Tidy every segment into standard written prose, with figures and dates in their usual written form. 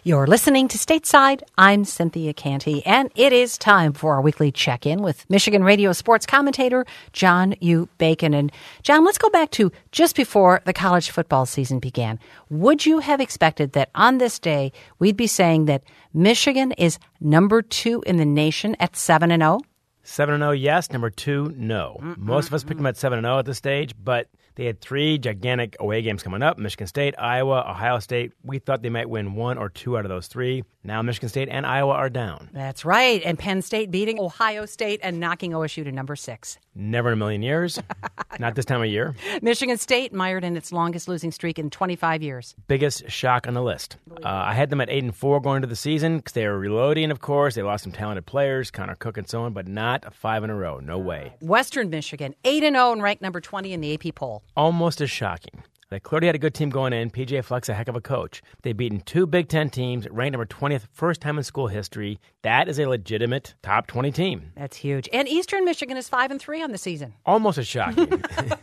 You're listening to Stateside. I'm Cynthia Canty, and it is time for our weekly check-in with Michigan radio sports commentator John U. Bacon. And John, let's go back to just before the college football season began. Would you have expected that on this day we'd be saying that Michigan is number 2 in the nation at 7-0? 7-0, yes. Number 2, no. Most of us picked them at 7-0 at this stage, but they had 3 gigantic away games coming up: Michigan State, Iowa, Ohio State. We thought they might win 1 or 2 out of those 3. Now Michigan State and Iowa are down. That's right. And Penn State beating Ohio State and knocking OSU to number 6. Never in a million years. Not this time of year. Michigan State mired in its longest losing streak in 25 years. Biggest shock on the list. I had them at 8-4 going into the season because they were reloading, of course. They lost some talented players, Connor Cook and so on, but not 5 in a row. No way. Western Michigan, 8-0 and ranked number 20 in the AP poll. Almost as shocking. They clearly had a good team going in. P.J. Fleck's a heck of a coach. They've beaten 2 Big Ten teams, ranked number 20th, first time in school history. That is a legitimate top 20 team. That's huge. And Eastern Michigan is 5-3 on the season. Almost as shocking.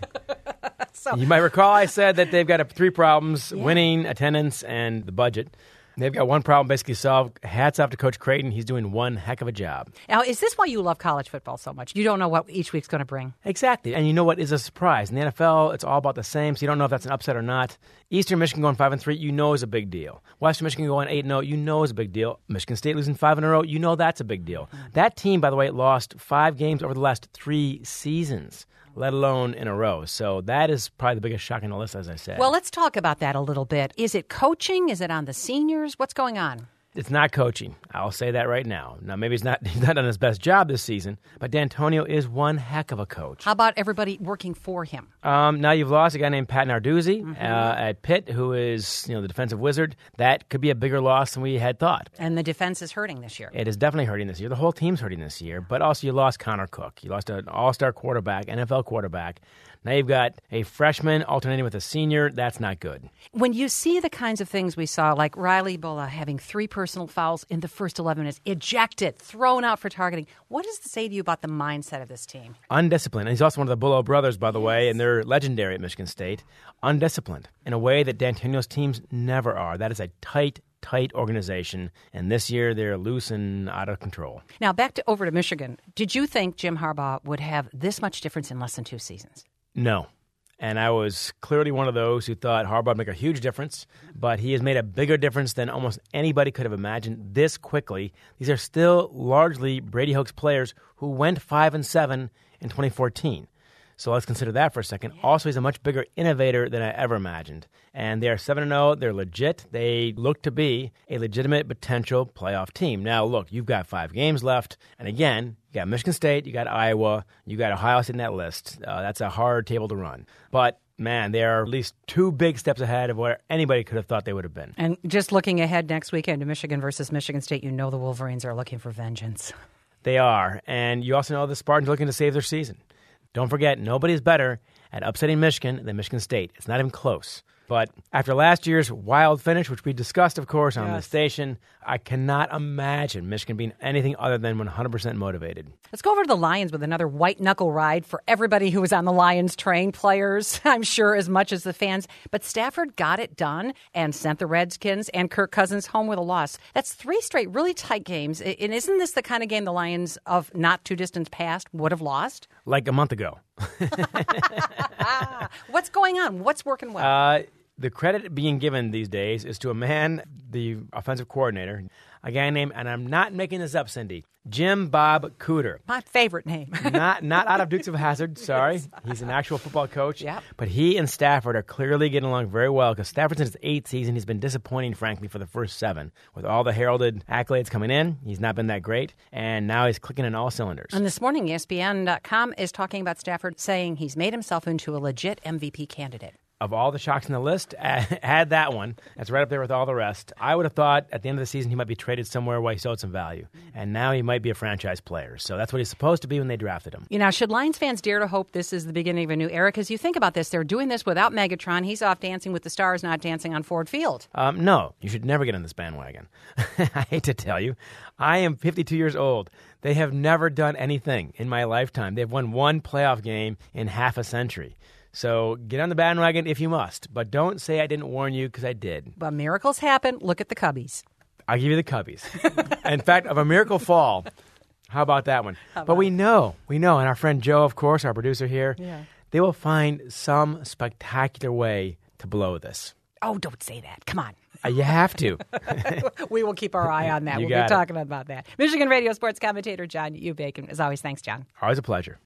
You might recall I said that they've got 3 problems: winning, attendance, and the budget. They've got 1 problem basically solved. Hats off to Coach Creighton. He's doing one heck of a job. Now, is this why you love college football so much? You don't know what each week's going to bring. Exactly. And you know what is a surprise? In the NFL, it's all about the same, so you don't know if that's an upset or not. Eastern Michigan going 5-3, you know is a big deal. Western Michigan going 8-0, you know is a big deal. Michigan State losing 5 in a row, you know that's a big deal. That team, by the way, lost 5 games over the last 3 seasons, let alone in a row. So that is probably the biggest shock on the list, as I said. Well, let's talk about that a little bit. Is it coaching? Is it on the seniors? What's going on? It's not coaching. I'll say that right now. Now, maybe he's not done his best job this season, but D'Antonio is one heck of a coach. How about everybody working for him? Now you've lost a guy named Pat Narduzzi at Pitt, who is the defensive wizard. That could be a bigger loss than we had thought. And the defense is hurting this year. It is definitely hurting this year. The whole team's hurting this year. But also you lost Connor Cook. You lost an all-star quarterback, NFL quarterback. Now you've got a freshman alternating with a senior. That's not good. When you see the kinds of things we saw, like Riley Bulla having 3 personal fouls in the first 11 minutes, ejected, thrown out for targeting, what does it say to you about the mindset of this team? Undisciplined. And he's also one of the Bulla brothers, by the way, and they're legendary at Michigan State. Undisciplined in a way that D'Antonio's teams never are. That is a tight organization, and this year they're loose and out of control. Now, over to Michigan. Did you think Jim Harbaugh would have this much difference in less than 2 seasons? No. And I was clearly one of those who thought Harbaugh would make a huge difference, but he has made a bigger difference than almost anybody could have imagined this quickly. These are still largely Brady Hoke's players who went 5-7 in 2014. So let's consider that for a second. Also, he's a much bigger innovator than I ever imagined. And they are 7-0. They're legit. They look to be a legitimate potential playoff team. Now, look, you've got 5 games left. And again, you got Michigan State, you got Iowa, you got Ohio State in that list. That's a hard table to run. But man, they are at least 2 big steps ahead of where anybody could have thought they would have been. And just looking ahead next weekend to Michigan versus Michigan State, the Wolverines are looking for vengeance. They are. And you also know the Spartans are looking to save their season. Don't forget, nobody is better at upsetting Michigan than Michigan State. It's not even close. But after last year's wild finish, which we discussed, of course, on the station, I cannot imagine Michigan being anything other than 100% motivated. Let's go over to the Lions with another white-knuckle ride for everybody who was on the Lions train, players, I'm sure, as much as the fans. But Stafford got it done and sent the Redskins and Kirk Cousins home with a loss. That's 3 straight really tight games. And isn't this the kind of game the Lions of not too distant past would have lost? Like a month ago. What's going on? What's working well? The credit being given these days is to a man, the offensive coordinator, a guy named, and I'm not making this up, Cindy, Jim Bob Cooter. My favorite name. not out of Dukes of Hazzard, sorry. He's an actual football coach. Yep. But he and Stafford are clearly getting along very well because Stafford's in his 8th season. He's been disappointing, frankly, for the first 7. With all the heralded accolades coming in, he's not been that great. And now he's clicking in all cylinders. And this morning, ESPN.com is talking about Stafford saying he's made himself into a legit MVP candidate. Of all the shocks in the list, add that one. That's right up there with all the rest. I would have thought at the end of the season he might be traded somewhere where he showed some value. And now he might be a franchise player. So that's what he's supposed to be when they drafted him. Should Lions fans dare to hope this is the beginning of a new era? Because you think about this, they're doing this without Megatron. He's off dancing with the stars, not dancing on Ford Field. No, you should never get on this bandwagon. I hate to tell you. I am 52 years old. They have never done anything in my lifetime. They've won 1 playoff game in half a century. So get on the bandwagon if you must, but don't say I didn't warn you because I did. But miracles happen. Look at the Cubbies. I'll give you the Cubbies. In fact, of a miracle fall, how about that one? But we know, and our friend Joe, of course, our producer here, they will find some spectacular way to blow this. Oh, don't say that. Come on. You have to. We will keep our eye on that. We'll be talking about that. Michigan Radio sports commentator John U. Bacon. As always, thanks, John. Always a pleasure.